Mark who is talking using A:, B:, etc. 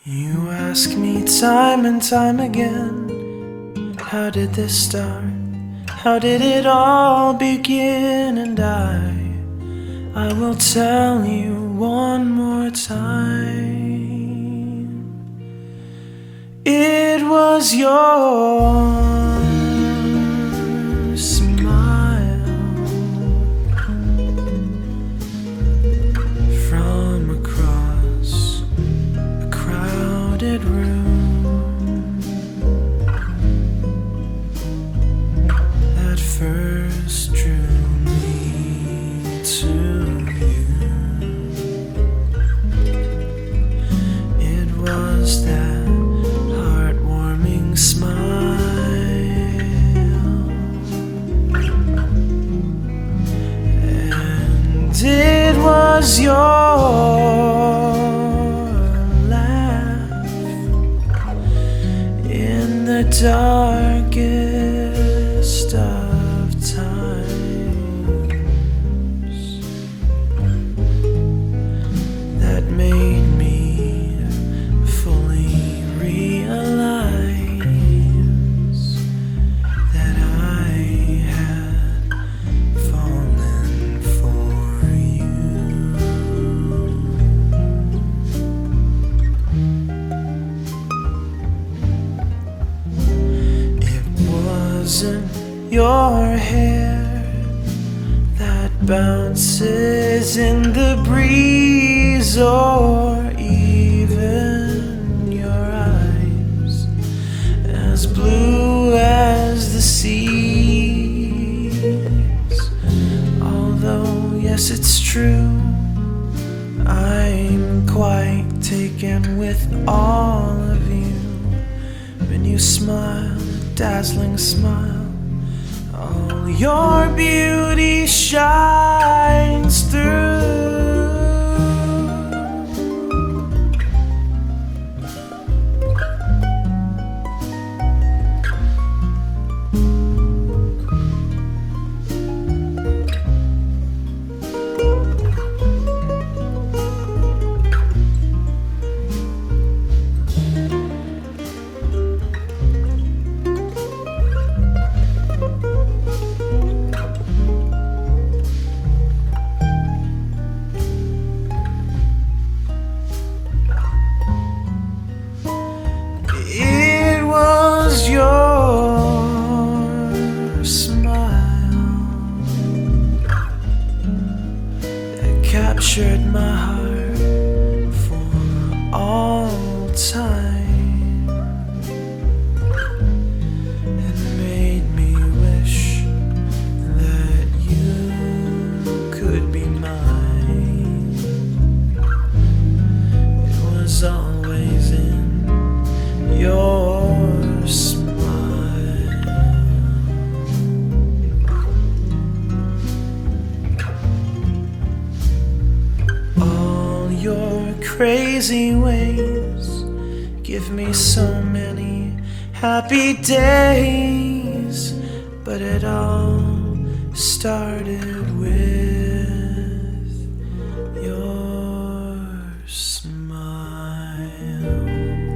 A: You ask me time and time again, how did this start? How did it all begin? And I will tell you one more time. It was your smile from across a crowded room that first drew me to you. It was that heartwarming smile, and it was your laugh in the darkest of times that made me fully realize that I had fallen for you. It wasn't your hair that bounces in the breeze, or even your eyes as blue as the seas. Although, yes, it's true, I'm quite taken with all of you. When you smile, a dazzling smile, all your beauty shines through. It was your smile that captured my heart for all time and made me wish that you could be mine. It was always in your smile. All your crazy ways give me so many happy days, but it all started with your smile.